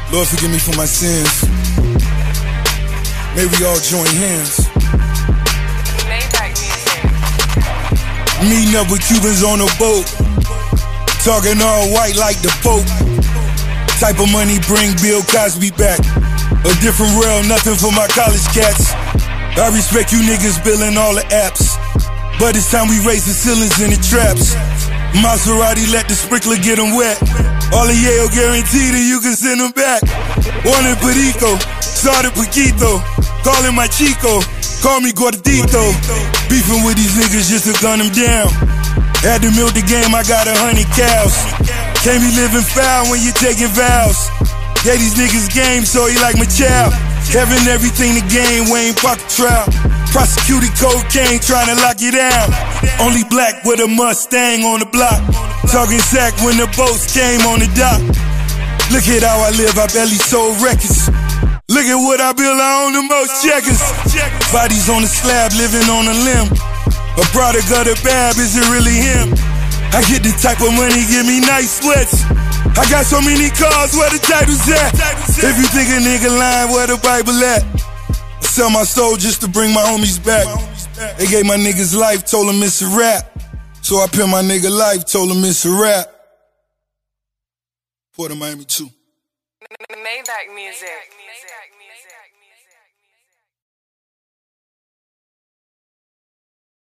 Lord, forgive me for my sins. May we all join hands. Meeting up with Cubans on a boat, talking all white like the Pope. Type of money bring Bill Cosby back. A different world, nothing for my college cats. I respect you niggas billing all the apps, but it's time we raise the ceilings in the traps. Maserati let the sprinkler get them wet. All of Yale guaranteed that you can send them back. Wanted Perico, started Paquito, calling my Chico, call me Gordito. Beefing with these niggas just to gun them down. Had to milk the game, I got 100 cows. Can't be living foul when you taking vows. Yeah, these niggas game, so he like my child. Having everything to gain, Wayne Park trial. Prosecuted cocaine, trying to lock you down. Only black with a Mustang on the block. Talking sack when the boats came on the dock. Look at how I live, I barely sold records. Look at what I build, I own the most checkers. Bodies on the slab, living on a limb. A product of the bab, is it really him? I get the type of money, give me nice sweats. I got so many cars, where the title's at? If you think a nigga lying, where the Bible at? I sell my soul just to bring my homies back. They gave my niggas life, told them it's a rap. So I pimp my nigga life, told him it's a rap. Port of Miami 2. Maybach music.